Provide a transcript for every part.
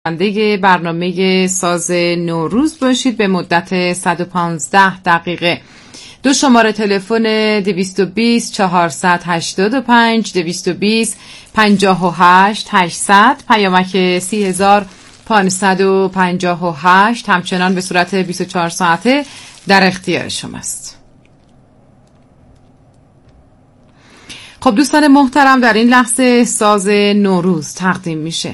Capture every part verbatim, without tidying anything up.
شنونده برنامه ساز نوروز باشید به مدت صد و پانزده دقیقه. دو شماره تلفن دویست و بیست چهارصد هشتاد و پنج دویست و بیست پنجاه و هشت هشتصد، پیامک سی هزار پانصد و پنجاه و هشت همچنان به صورت بیست و چهار ساعته در اختیار شماست. خب دوستان محترم، در این لحظه ساز نوروز تقدیم میشه.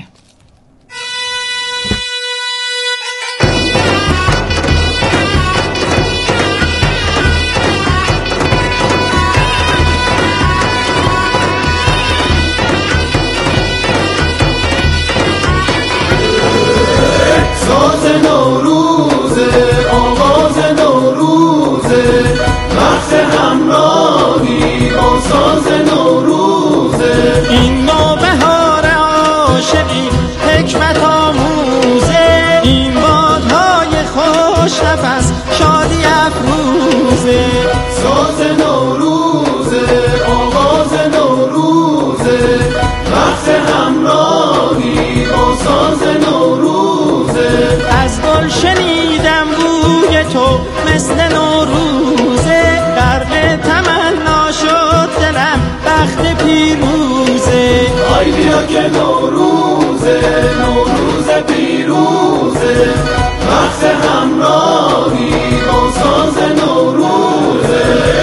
مثل نوروزه غرق تمنا شد دلم بخت پیروزه. آی بیا که نوروزه نوروز پیروزه، بخت همراهی با ساز نوروزه.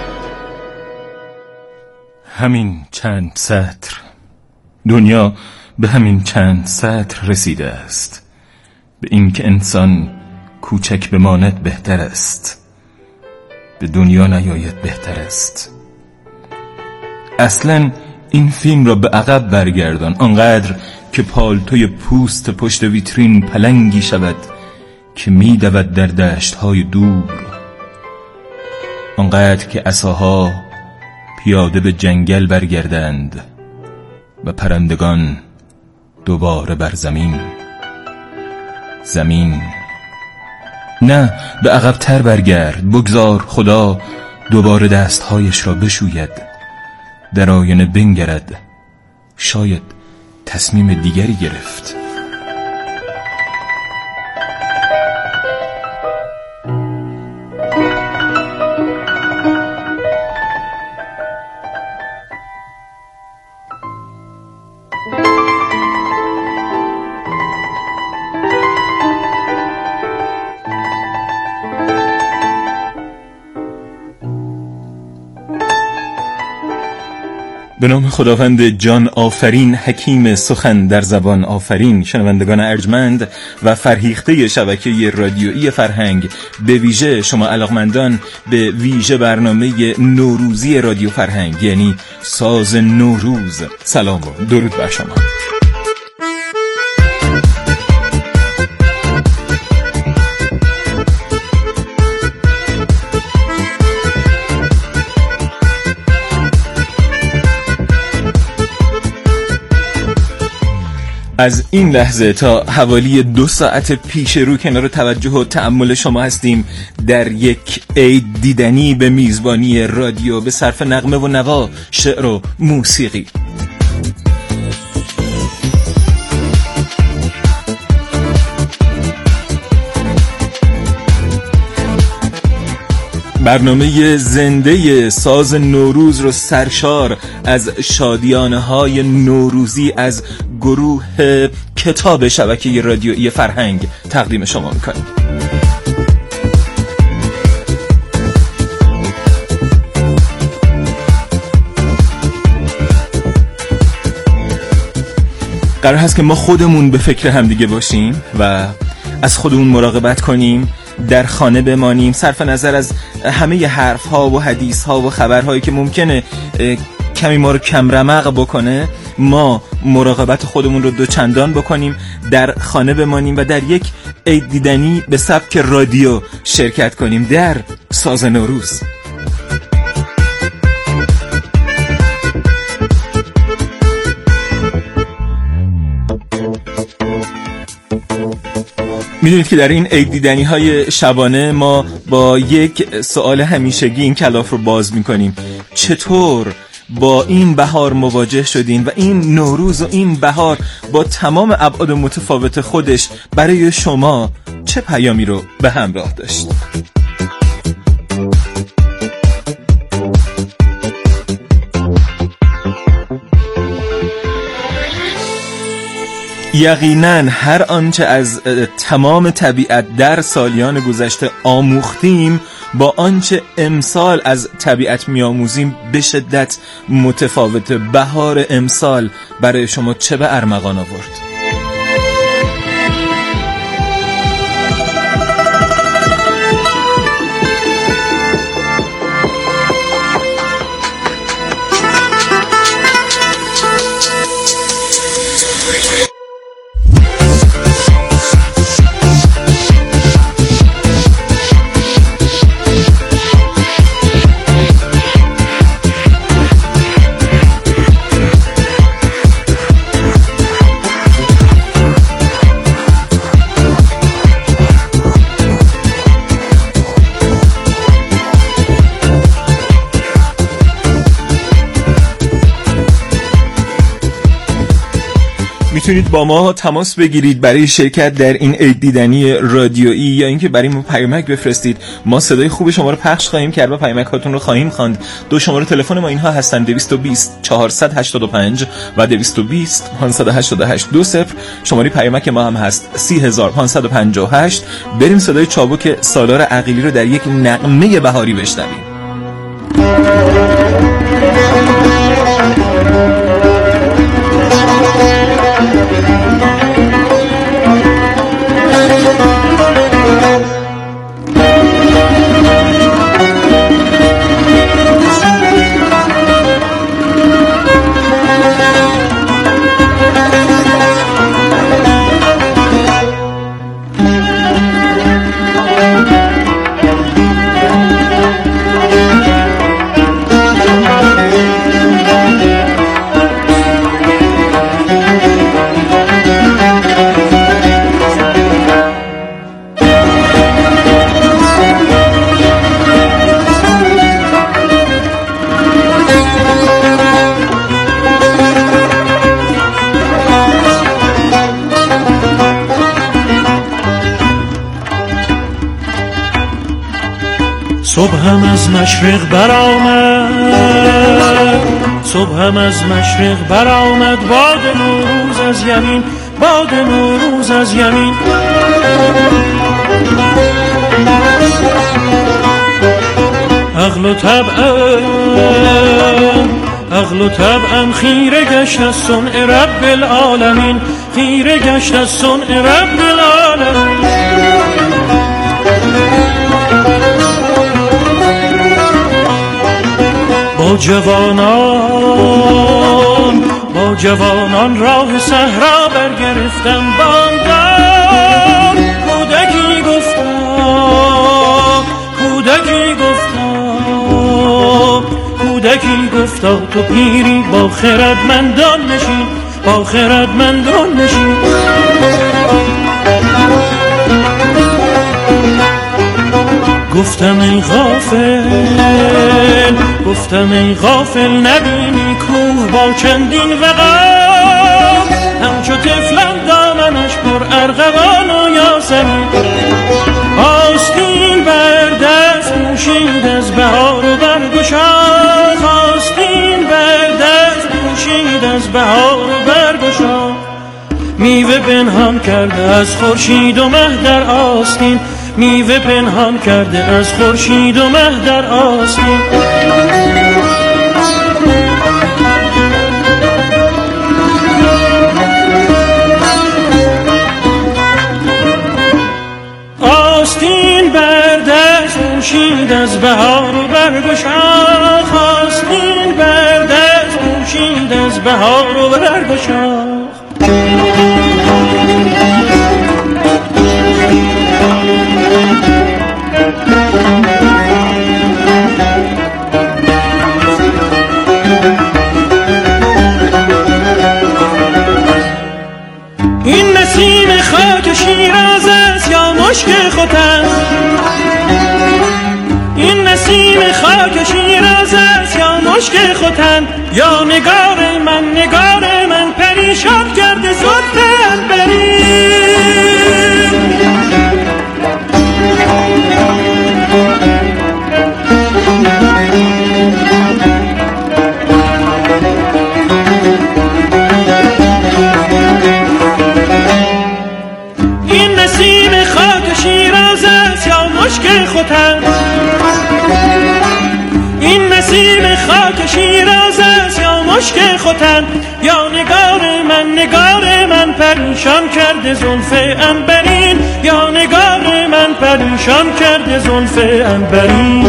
همین چند سطر، دنیا به همین چند سطر رسیده است، به اینکه انسان کوچک بماند بهتر است، به دنیا نیاید بهتر است. اصلا این فیلم را به عقب برگردان، آنقدر که پالتوی پوست پشت ویترین پلنگی شود که می دود در دشت‌های دور، آنقدر که عصاها پیاده به جنگل برگردند و پرندگان دوباره بر زمین. زمین نه، به عقب‌تر برگرد، بگذار خدا دوباره دستهایش را بشوید، در آینه بنگرد، شاید تصمیم دیگری گرفت. به نام خداوند جان آفرین، حکیم سخن در زبان آفرین. شنوندگان ارجمند و فرهیخته شبکه رادیویی فرهنگ، به ویژه شما علاقمندان به ویژه برنامه نوروزی رادیو فرهنگ یعنی ساز نوروز، سلام و درود بر شما. از این لحظه تا حوالی دو ساعت پیش رو کنار توجه و تأمل شما هستیم در یک عید دیدنی به میزبانی رادیو، به صرف نغمه و نوا، شعر و موسیقی. برنامه زنده ساز نوروز رو سرشار از شادیانه های نوروزی از گروه کتاب شبکه رادیویی فرهنگ تقدیم شما میکنیم. قرار هست که ما خودمون به فکر همدیگه باشیم و از خودمون مراقبت کنیم، در خانه بمانیم، صرف نظر از همه حرف ها و حدیث ها و خبرهایی که ممکنه کمی ما رو کم رمق بکنه، ما مراقبت خودمون رو دو چندان بکنیم، در خانه بمانیم و در یک عید دیدنی به سبک رادیو شرکت کنیم در ساز نوروز. میدونید که در این عید دیدنی های شبانه ما با یک سوال همیشگی این کلاف رو باز میکنیم: چطور با این بهار مواجه شدین و این نوروز و این بهار با تمام ابعاد متفاوت خودش برای شما چه پیامی رو به همراه داشت؟ یقیناً هر آنچه از تمام طبیعت در سالیان گذشته آموختیم با آنچه امسال از طبیعت میآموزیم به شدت متفاوته. بهار امسال برای شما چه به ارمغان آورد؟ میتونید با ما تماس بگیرید برای شرکت در این عید دیدنی رادیویی یا اینکه برای ما پیامک بفرستید. ما صدای خوب شما رو پخش خواهیم کرد و پیامک هاتون رو خواهیم خواند. دو شماره تلفن ما اینها هستن: دویست و بیست چهارصد و هشتاد و پنج و دویست و بیست پانصد و هشتاد و هشت دو صفر. شماره پیامک ما هم هست سی هزار و پانصد و پنجاه و هشت. بریم صدای چابک سالار عقیلی رو در یک نغمه بهاری بشنویم. صبحم از مشرق برآمد، صبحم از مشرق برآمد، باد نوروز از یمین، باد نوروز از یمین. عقل و طبعم، عقل و طبعم خیره گشت از صنع رب العالمین، خیره گشت از صنع رب العالمین. با جوانان، با جوانان راه صحرا برگرفتم، بامداد کودکی گفتا، کودکی گفتا، کودکی گفتا تو پیری با خردمندان نشین، با خردمندان نشین. گفتم ای غافل، گفتم ای غافل نبینی کوه با چندین وقار، همچو طفلان دامنش پر ارغوان و یاسمین. آستین بر دست پوشید از بهار و برگشاد، آستین بر دست پوشید از بهار و برگشاد. میوه پنهان کرده از خورشید و مه در آستین، میوه پنهان کرده از خورشید و مه در آستین. آستین بر دست پوشید از بهار و برگشاد، آستین بر دست پوشید از بهار و برگشاد. این نسیم خاک شیراز است یا مشک ختن، این نسیم خاک شیراز است یا مشک خوتن یا نگار من نگار من پریشان کرده زلف عنبرین. این نسیم خاک شیراز است یا مشک خوتن، این نسیم خاک شیراز است یا مشک خوتن یا نگار من نگار من پریشان کرده زلف عنبرین یا نگار من پریشان کرده زلف عنبرین.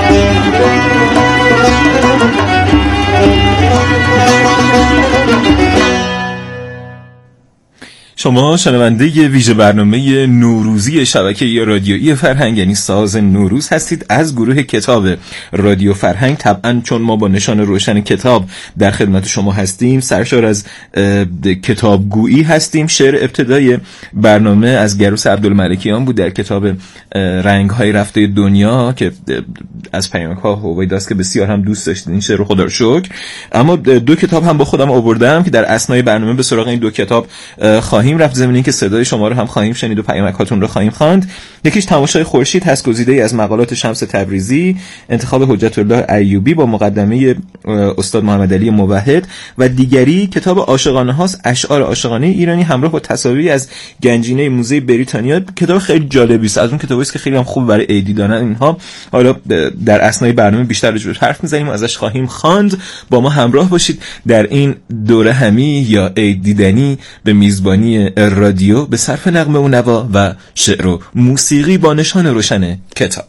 شما شنونده ویژه برنامه نوروزی شبکه رادیویی فرهنگ یعنی ساز نوروز هستید از گروه کتاب رادیو فرهنگ. طبعا چون ما با نشان روشن کتاب در خدمت شما هستیم، سرشار از کتابگویی هستیم. شعر ابتدای برنامه از گروس عبدالملکیان بود در کتاب رنگ‌های رفته دنیا که از پیامک‌ها هویداست که بسیار هم دوست داشتید این شعر رو، خدا رو شکر. اما دو کتاب هم با خودم آوردم که در اثنای برنامه به سراغ این دو کتاب خواهیم رفت، ضمن اینکه صدای شما رو هم خواهیم شنید و پیامک‌هاتون رو خواهیم خواند. یکیش تماشای خورشید هست، گزیده‌ای از مقالات شمس تبریزی، انتخاب حجت الله ایوبی با مقدمه استاد محمد علی موحد، و دیگری کتاب عاشقانه هاست، اشعار عاشقانه ایرانی همراه با تصاویری از گنجینه موزه بریتانیا. کتاب خیلی جالبی است، از اون کتابایی است که خیلی هم خوب برای عید دیدن اینها. حالا در اثنای برنامه بیشتر راجع بهش حرف می‌زنیم و ازش خواهیم خواند. با ما همراه باشید در این دوره همی یا عید دیدنی به میزبانی رادیو به صرف نغمه و نوا و شعر و موسیقی با نشان روشن کتاب.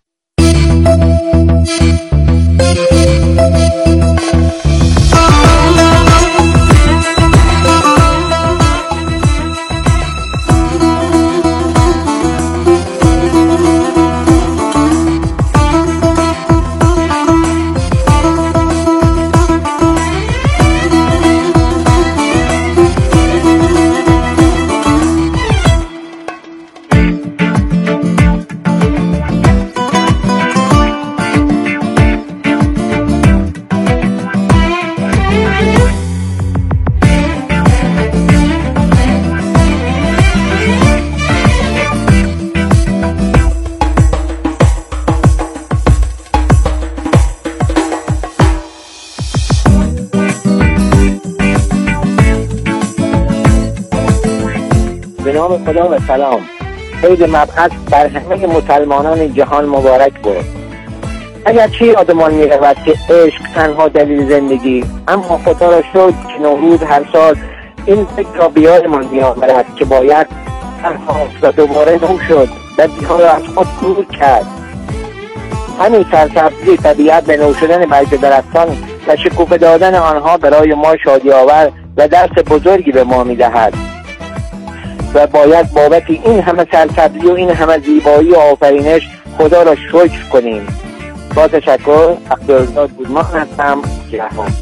به نام خدا و سلام. عید مبعث بر همه مسلمانان جهان مبارک باد. اگر چی یادمان می رود که عشق تنها دلیل زندگی، اما خدا را شکر که نوروز هر سال این فکر را بیارمان می آورد که باید تنها و دوباره نو شد و بدیها را از خود دور کرد. همین سرسبزی طبیعت به نو شدن برگ درختان و شکوفه دادن آنها برای ما شادی آور و درس بزرگی به ما می دهد و باید بابت این همه سرسبزی و این همه زیبایی و آفرینش خدا را شکر کنیم. با تشکر. عبدالرزاق بودمان هستم. جهان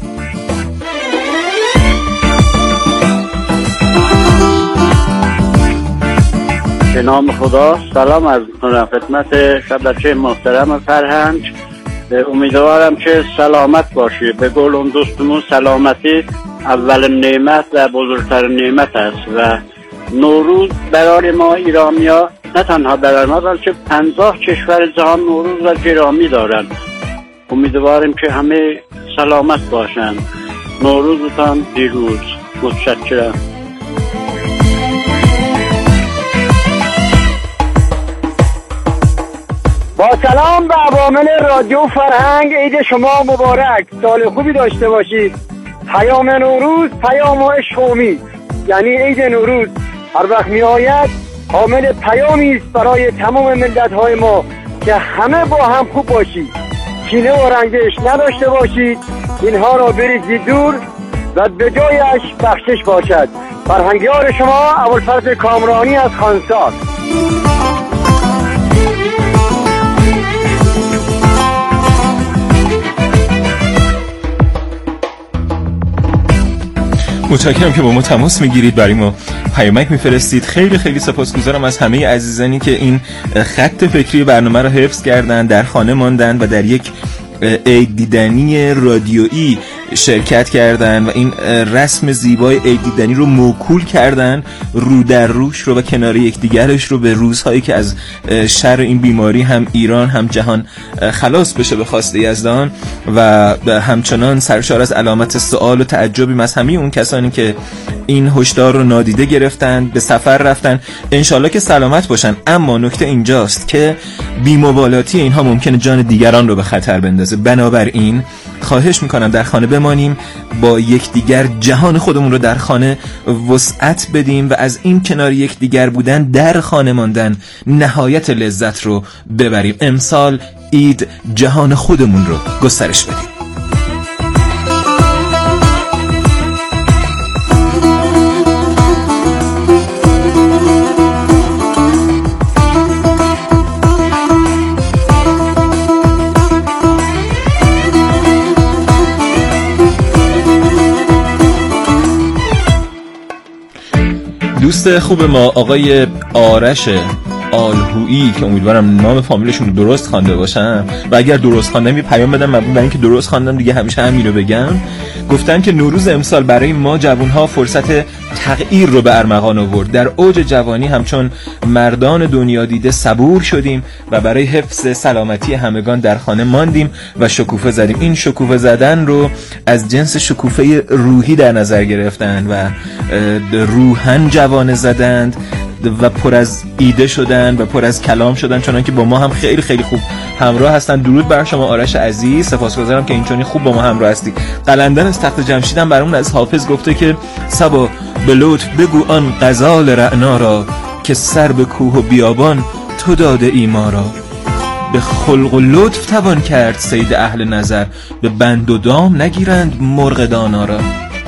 به نام خدا سلام عرض می‌کنم خدمت شبکه محترم فرهنگ. امیدوارم که سلامت باشی. به قول اون دوستمون سلامتی اول نعمت و بزرگترین نعمت است و نوروز برای ما ایرانی‌ها، نه تنها برای ما بلکه پنجاه کشور جهان نوروز را گرامی دارند. امیدواریم که همه سلامت باشند. نوروزتان پیروز. متشکرم. با سلام به عوامل رادیو فرهنگ، عید شما مبارک، سال خوبی داشته باشید. پیام نوروز پیام عشق و امید، یعنی عید نوروز هر وقت می آید حامل پیامی است برای تمام ملت های ما که همه با هم خوب باشید، کینه و رنجش نداشته باشید، اینها را بریزید دور و به جایش بخشش باشد. فرهنگیار شما ابوالفضل کامرانی از خانسار. متشکرم که با ما تماس میگیرید، برای ما پیامک میفرستید. خیلی خیلی سپاسگزارم از همه عزیزانی که این خط فکری برنامه رو حفظ کردن، در خانه ماندن و در یک عید دیدنی رادیویی شرکت کردن و این رسم زیبای عید دیدنی رو موکول کردن، رو در روش رو و کنار یکدیگرش رو به روزهایی که از شر این بیماری هم ایران هم جهان خلاص بشه به خواست یزدان، و همچنان سرشار از علامت سوال و تعجبیم از همه اون کسانی که این هشدار رو نادیده گرفتن، به سفر رفتن، انشالله که سلامت باشن. اما نکته اینجاست که بی‌مبالاتی اینها ممکنه جان دیگران رو به خطر بندازه. بنابراین خواهش میکنم در خانه بمانیم، با یکدیگر جهان خودمون رو در خانه وسعت بدیم و از این کنار یکدیگر بودن در خانه ماندن نهایت لذت رو ببریم. امسال عید جهان خودمون رو گسترش بدیم. دوست خوب ما آقای آرش آلهویی که امیدوارم نام فامیلشون رو درست خوانده باشم و اگر درست خواندم یه پیام بدم، ممنون. برای اینکه درست خواندم دیگه همیشه همین رو بگم. گفتن که نوروز امسال برای ما جوانها فرصت تغییر رو به ارمغان آورد. در اوج جوانی همچون مردان دنیا دیده صبور شدیم و برای حفظ سلامتی همگان در خانه ماندیم و شکوفه زدیم. این شکوفه زدن رو از جنس شکوفه روحی در نظر گرفتن و روحن جوانه زدند و پر از ایده شدن و پر از کلام شدن، چنان که با ما هم خیلی خیلی خوب همراه هستن. درود بر شما آرش عزیز، سپاسگزارم که اینچنین خوب با ما همراه هستی. قلندر از تخت جمشید هم برامون از حافظ گفته که صبا به لطف بگو آن غزال رعنا را، که سر به کوه و بیابان تو داده ای ما را. به خلق و لطف توان کرد صید اهل نظر، به بند و دام نگیرند مرغ دانا را.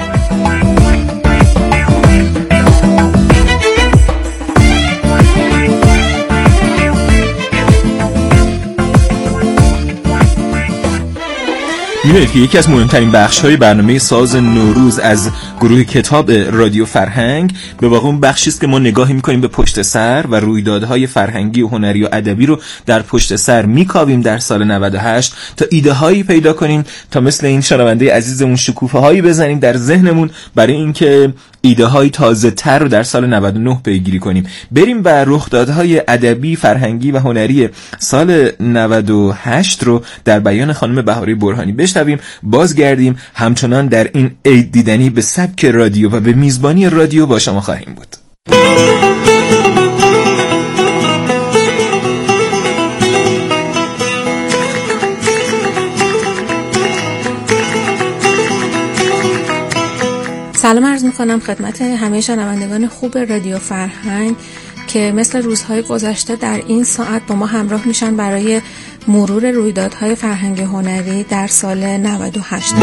می‌دونید که یکی از مهمترین بخش‌های برنامه ساز نوروز از گروه کتاب رادیو فرهنگ به واقع اون بخشی است که ما نگاهی می‌کنیم به پشت سر و رویدادهای فرهنگی و هنری و ادبی رو در پشت سر می‌کاویم در سال نود و هشت تا ایده‌هایی پیدا کنیم، تا مثل این شنونده عزیزمون شکوفه‌هایی بزنیم در ذهنمون برای اینکه ایده‌های تازه‌تر رو در سال نود و نه پیگیری کنیم. بریم و رخدادهای ادبی، فرهنگی و هنری سال نود و هشت رو در بیان خانم بهاری برهانی بشنویم. بازگردیم همچنان در این عید دیدنی به سبک رادیو و به میزبانی رادیو با شما خواهیم بود. سلام عرض میکنم خدمت همه شنوندگان خوب رادیو فرهنگ که مثل روزهای گذشته در این ساعت با ما همراه میشن برای مرور رویدادهای فرهنگی هنری در سال نود و هشت.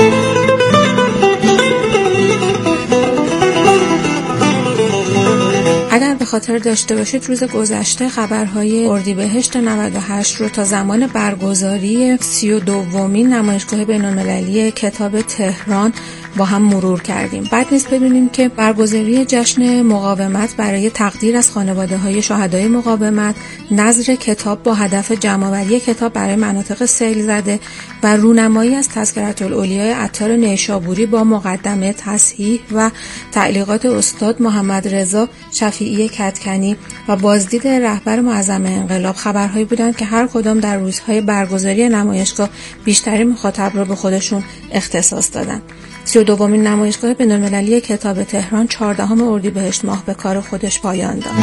اگر به خاطر داشته باشید روز گذشته خبرهای اردیبهشت نود و هشت رو تا زمان برگزاری سی و دومین نمایشگاه بین‌المللی کتاب تهران با هم مرور کردیم. بعد نیست بدونیم که برگزاری جشن مقاومت برای تقدیر از خانواده‌های شهدای مقاومت، نظر کتاب با هدف جمع‌آوری کتاب برای مناطق سیل زده و رونمایی از تذکرةالاولیاء عطار نیشابوری با مقدمه، تصحیح و تعلیقات استاد محمد رضا شفیعی کدکنی و بازدید رهبر معظم انقلاب خبرهایی بودند که هر کدام در روزهای برگزاری نمایشگاه بیشترین مخاطب را به خودشون اختصاص دادند. سی و دومین نمایشگاه بین‌المللی کتاب تهران چهاردهم اردیبهشت ماه به کار خودش پایان داد.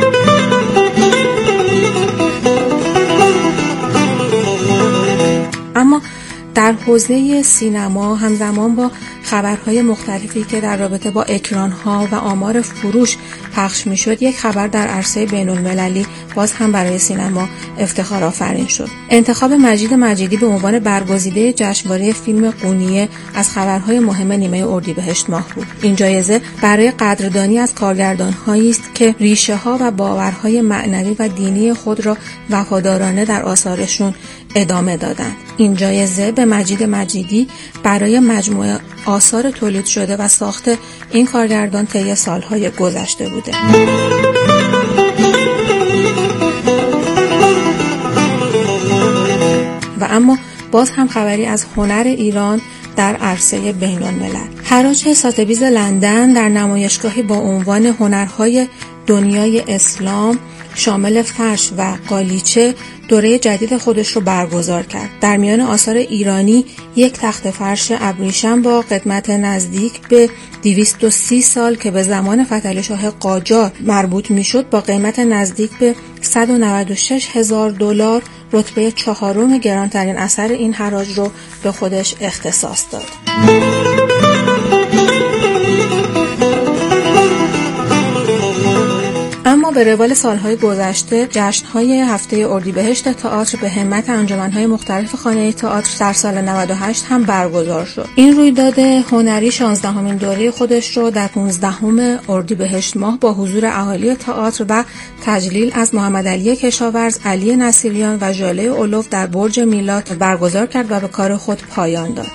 اما در حوزه سینما همزمان با خبرهای مختلفی که در رابطه با اکرانها و آمار فروش پخش میشد، یک خبر در عرصه بین المللی باز هم برای سینما افتخار آفرین شد. انتخاب مجید مجیدی به عنوان برگزیده جشنواره فیلم قونیه از خبرهای مهم نیمه اردیبهشت ماه بود. این جایزه برای قدردانی از کارگردان‌هایی است که ریشه‌ها و باورهای معنوی و دینی خود را وفادارانه در آثارشون ادامه دادند. این جایزه به مجید مجیدی برای مجموعه آثار تولید شده و ساخت این کارگردان طی سالهای گذشته بوده. و اما باز هم خبری از هنر ایران در عرصه بین الملل. حراج ساتبیز لندن در نمایشگاهی با عنوان هنرهای دنیای اسلام شامل فرش و قالیچه دوره جدید خودش رو برگزار کرد. در میان آثار ایرانی یک تخت فرش ابریشم با قدمت نزدیک به دویست و سی سال که به زمان فتحعلی شاه قاجار مربوط میشد با قیمت نزدیک به صد و نود و شش هزار دلار رتبه چهارم گرانترین اثر این حراج رو به خودش اختصاص داد. اما به روال سالهای گذشته جشن‌های هفته اردیبهشت تئاتر به همت انجمن‌های مختلف خانه تئاتر در سال نود و هشت هم برگزار شد. این رویداد هنری شانزدهمین دوره خودش رو در پانزدهم اردیبهشت ماه با حضور اهالی تئاتر و تجلیل از محمدعلی کشاورز، علی نصیریان و ژاله اولوف در برج میلاد برگزار کرد و به کار خود پایان داد.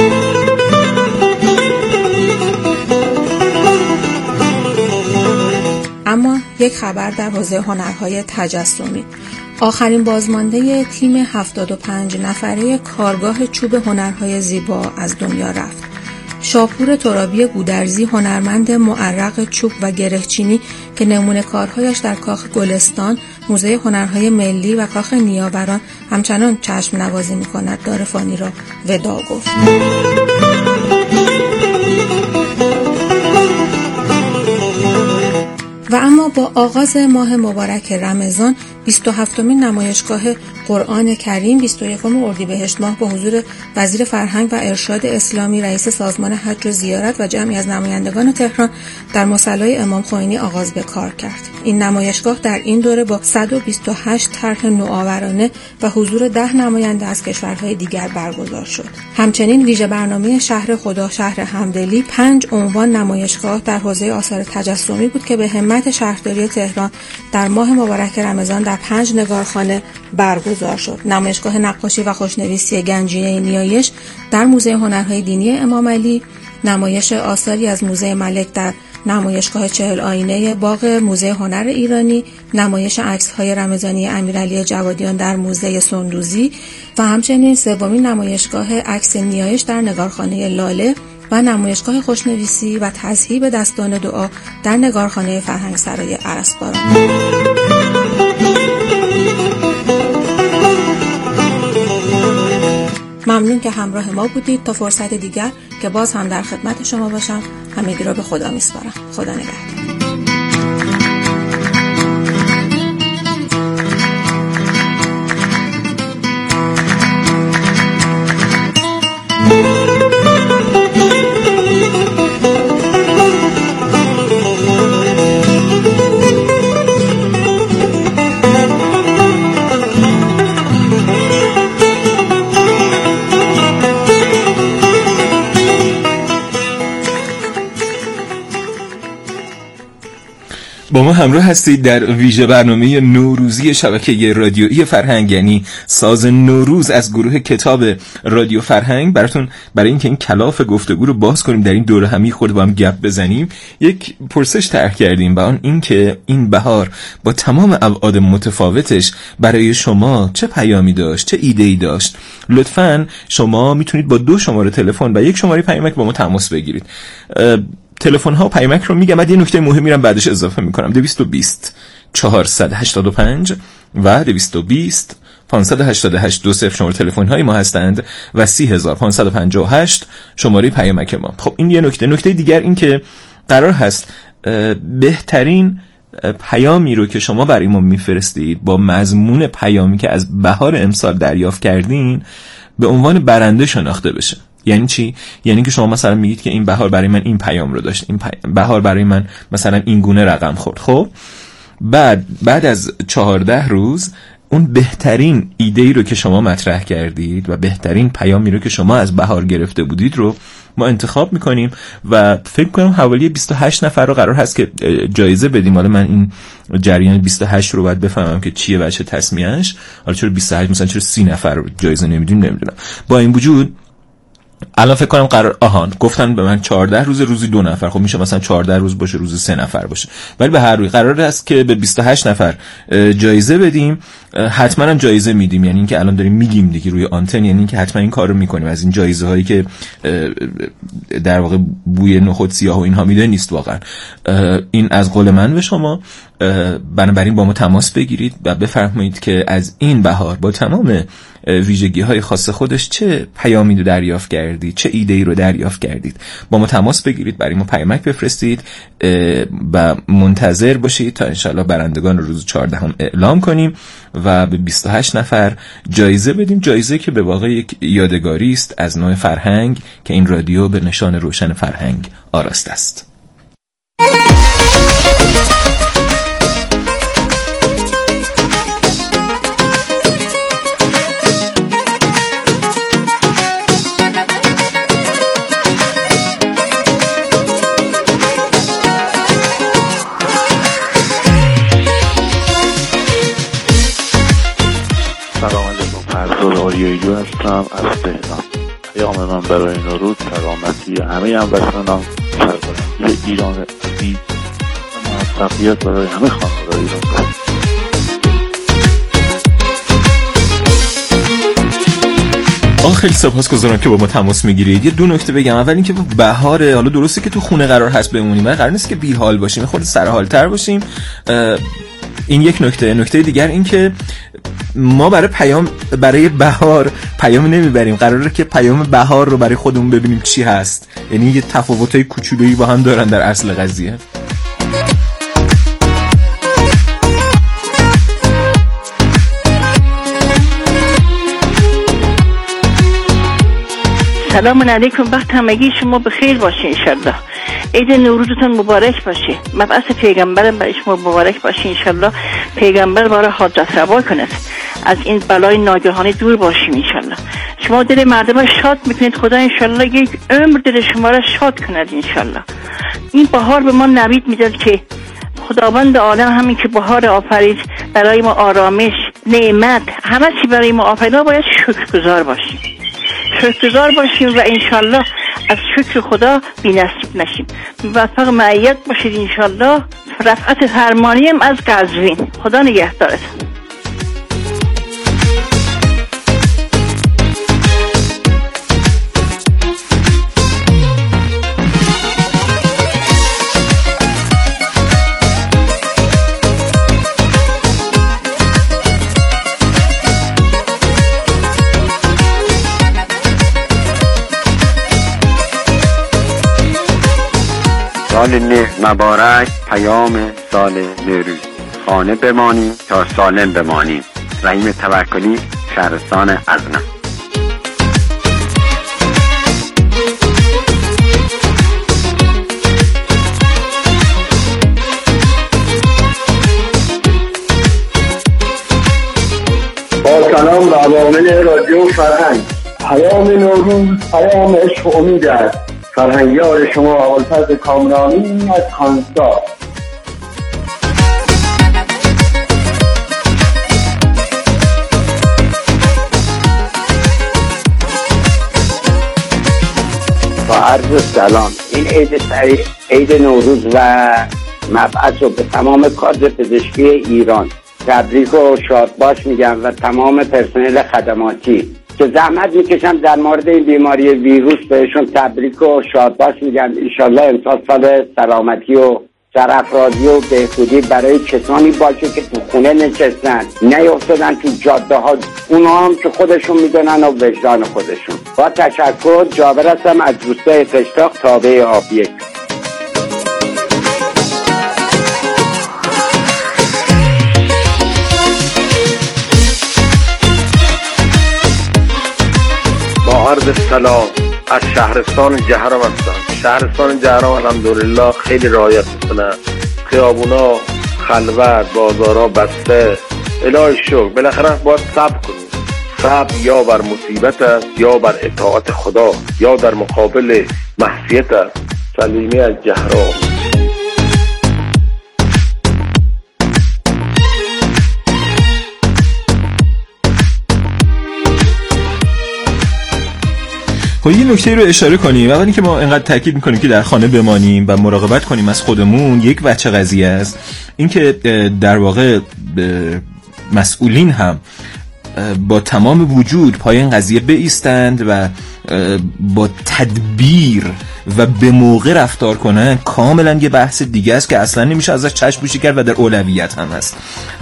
اما یک خبر در حوزه هنرهای تجسمی. آخرین بازمانده تیم هفتاد و پنج نفره کارگاه چوب هنرهای زیبا از دنیا رفت. شاپور ترابی گودرزی، هنرمند معرق چوب و گرهچینی که نمونه کارهایش در کاخ گلستان، موزه هنرهای ملی و کاخ نیاوران همچنان چشم نوازی می کند، دار فانی را ودا گفت. و اما با آغاز ماه مبارک رمضان بیست و هفتمین نمایشگاه قرآن کریم بیست و یکم اردیبهشت ماه با حضور وزیر فرهنگ و ارشاد اسلامی، رئیس سازمان حج و زیارت و جمعی از نمایندگان تهران در مصلی امام خمینی آغاز به کار کرد. این نمایشگاه در این دوره با صد و بیست و هشت طرح نوآورانه و حضور ده نماینده از کشورهای دیگر برگزار شد. همچنین ویژه برنامه شهر خدا شهر همدلی پنج عنوان نمایشگاه در حوزه آثار تجسمی بود که به همت شهرداری تهران در ماه مبارک رمضان در پنج نگارخانه برگزار شد. نمایشگاه نقاشی و خوشنویسی گنجینه نیایش در موزه هنرهای دینی امام علی، نمایش آثاری از موزه ملک در نمایشگاه چهل آینه باغ موزه هنر ایرانی، نمایش عکس‌های رمضانی امیرعلی جوادیان در موزه سندوزی و همچنین سومین نمایشگاه عکس نیایش در نگارخانه لاله و نمایشگاه خوشنویسی و تذهیب دستان دعا در نگارخانه فرهنگسرای ارسباران. ممنون که همراه ما بودید. تا فرصت دیگر که باز هم در خدمت شما باشم، همگی را به خدا میسپارم. خدا نگهدار. با ما همراه هستید در ویژه برنامه نوروزی شبکه رادیویی فرهنگ، یعنی ساز نوروز از گروه کتاب رادیو فرهنگ. براتون برای اینکه این کلاف گفتگو رو باز کنیم در این دوره همی خورد با هم گپ بزنیم، یک پرسش طرح کردیم و آن این که این بهار با تمام ابعاد متفاوتش برای شما چه پیامی داشت، چه ایده‌ای داشت. لطفاً شما میتونید با دو شماره تلفن و یک شماره پیامک با ما تماس بگیرید. تلفن ها و پیامک رو میگم، بعد یه نکته مهمی رو بعدش اضافه میکنم. دویست و بیست چهارصد و هشتاد و پنج و دویست و بیست پانصد و هشتاد و هشت دو صفر شماره تلفن های ما هستند و سی هزار پانصد و پنجاه و هشت شماره پیامک ما. خب این یه نکته. نکته دیگر این که قرار هست بهترین پیامی رو که شما برای ما میفرستید با مضمون پیامی که از بهار امسال دریافت کردین به عنوان برنده شناخته بشه. یعنی چی؟ یعنی که شما مثلا میگید که این بهار برای من این پیام رو داشت، این پی... بهار برای من مثلا این گونه رقم خورد. خب بعد بعد از چهارده روز اون بهترین ایده‌ای رو که شما مطرح کردید و بهترین پیامی رو که شما از بهار گرفته بودید رو ما انتخاب میکنیم و فکر کنم حوالی بیست و هشت نفر رو قرار هست که جایزه بدیم. حالا من این جریان بیست و هشت رو باید بفهمم که چیه بچه تصمیهش. حالا چرا بیست و هشت، مثلا چرا سی نفر رو جایزه نمیدیم نمیدونم. با این وجود الان فکر کنم قرار آهان گفتن به من چهارده روز، روزی دو نفر. خب میشه مثلا چهارده روز باشه، روزی سه نفر باشه، ولی به هر روی قرار است که به بیست و هشت نفر جایزه بدیم حتما هم جایزه میدیم، یعنی اینکه الان داریم میگیم دیگه روی آنتن، یعنی اینکه حتما این کارو میکنیم. از این جایزه هایی که در واقع بوی نخود سیاه و اینها میده نیست واقعا. این از قول من به شما. بنابراین با ما تماس بگیرید و بفرمایید که از این بهار با تمام ویژگی های خاص خودش چه پیامی رو دریافت کردید، چه ایده‌ای رو دریافت کردید. با ما تماس بگیرید، برای ما پیامک بفرستید و منتظر باشید تا انشالله برندگان رو روز چهاردهم اعلام کنیم و به بیست و هشت نفر جایزه بدیم. جایزه که به واقع یک یادگاری است از نوع فرهنگ که این رادیو به نشان روشن فرهنگ آراسته است. آریاییو هستم از تهران. پیام من برای نوروز سلامتی همه هموطنان، سربلندی ایران عزیز و موفقیت برای همه خانواده ایران. آخ خیلی سپاسگزارم که با ما تماس میگیرید. یه دو نکته بگم. اول اینکه بهاره، حالا درسته که تو خونه قرار هست بمونیم ولی قرار نیست که بی حال باشیم، خود سر حال تر باشیم. این یک نکته. نکته دیگر این که ما برای پیام برای بهار پیام نمیبریم، قراره که پیام بهار رو برای خودمون ببینیم چی هست. یعنی یه تفاوتای کوچولویی با هم دارن در اصل قضیه. سلام علیکم، وقت همگی شما بخیر باشه انشالله. عید نوروزتون مبارک باشه. مبعث پیغمبرم برای شما مبارک باشه انشالله. پیغمبر ما را حاجت روا کند، از این بلای ناگهانی دور باشیم انشالله. شما دل مردم را شاد میکنید، خدا انشالله یک عمر دل شما را شاد کند انشالله. این بهار به ما نوید میداد که خداوند عالم همین که بهار آفرید برای ما آرامش، نعمت، همه چی برای ما آفرید، باید شکرگزار باشیم. شکرگزار باشیم و انشالله از شکر خدا بی نصیب نشیم. موفق معیت باشید انشالله. رفعت فرمانیم از قزوین. خدا نگهدارت. سال نه مبارک، پیام سال نوروز. خانه بمانیم تا سالم بمانیم. رحیم توکلی، شهرستان ازنا. با سلام به عوامل رادیو فرهنگ. پیام نوروز پیام عشق و امید است. فرهنگیار شما ابوالفضل کامرانی از کانسا. با عرض سلام، این عید سعید، عید نوروز و مبعث رو به تمام کادر پزشکی ایران تبریک و شادباش میگم و تمام پرسنل خدماتی که زحمت میکشم در مورد این بیماری ویروس بهشون تبریک و شادباش میگم. انشالله امسال سال سلامتی و سرافرازی و بهبودی برای کسانی باشه که تو خونه نشستن، نیافتادن تو جاده ها، اونا هم که خودشون میدونن و وجدان خودشون. با تشکر، جابر هستم از روستای فشتاق، تابع آبیک. عرض سلام از شهرستان جهرم هستم. شهرستان جهرم الحمدلله خیلی رعایت میکنه. خیابونا خلوت، بازارا بسته. الهی شکر. بالاخره باید صبر کنیم. صبر یا بر مصیبت است یا بر اطاعت خدا یا در مقابل معصیت است. سلیمی از جهرم. خب یه نکته رو اشاره کنیم. اولی که ما اینقدر تاکید میکنیم که در خانه بمانیم و مراقبت کنیم از خودمون، یک بچه قضیه است. این که در واقع مسئولین هم با تمام وجود پای این قضیه بایستند و با تدبیر و به موقع رفتار کنن، کاملا یه بحث دیگه است که اصلا نمیشه ازش چشم پوشی کرد و در اولویت هم هست.